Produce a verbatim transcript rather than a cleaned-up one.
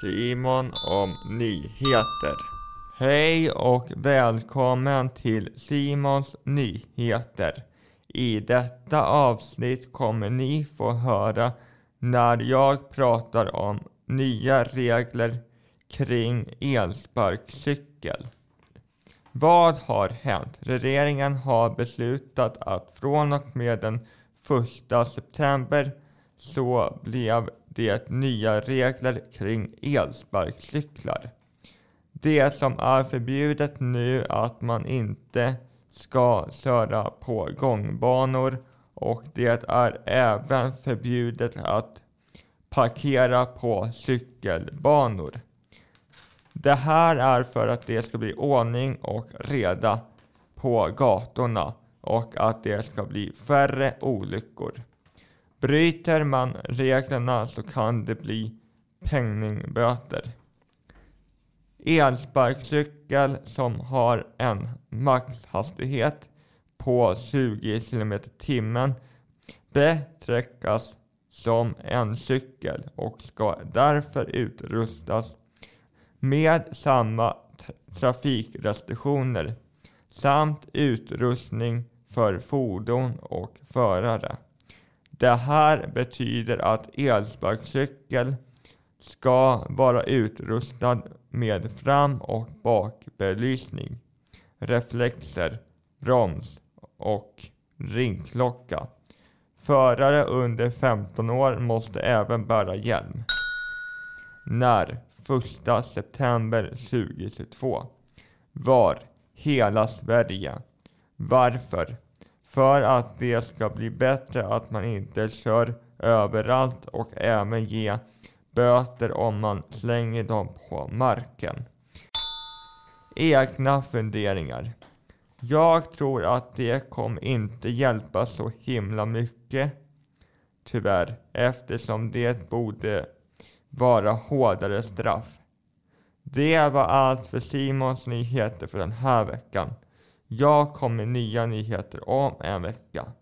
Simon om nyheter. Hej och välkommen till Simons nyheter. I detta avsnitt kommer ni få höra när jag pratar om nya regler kring elsparkcykel. Vad har hänt? Regeringen har beslutat att från och med den första september så blev det nya regler kring elsparkcyklar. Det som är förbjudet nu är att man inte ska köra på gångbanor, och det är även förbjudet att parkera på cykelbanor. Det här är för att det ska bli ordning och reda på gatorna och att det ska bli färre olyckor. Bryter man reglerna så kan det bli penningböter. Elsparkcykel som har en maxhastighet på tjugo kilometer i timmen betraktas som en cykel och ska därför utrustas med samma trafikrestriktioner samt utrustning för fordon och förare. Det här betyder att elsparkcykel ska vara utrustad med fram- och bakbelysning, reflexer, broms och ringklocka. Förare under femton år måste även bära hjälm. När första september tjugohundratjugotvå. Var hela Sverige. Varför? För att det ska bli bättre att man inte kör överallt och även ge böter om man slänger dem på marken. Egna funderingar. Jag tror att det kommer inte hjälpa så himla mycket, tyvärr, eftersom det borde vara hårdare straff. Det var allt för Simons nyheter för den här veckan. Jag kommer nya nyheter om en vecka.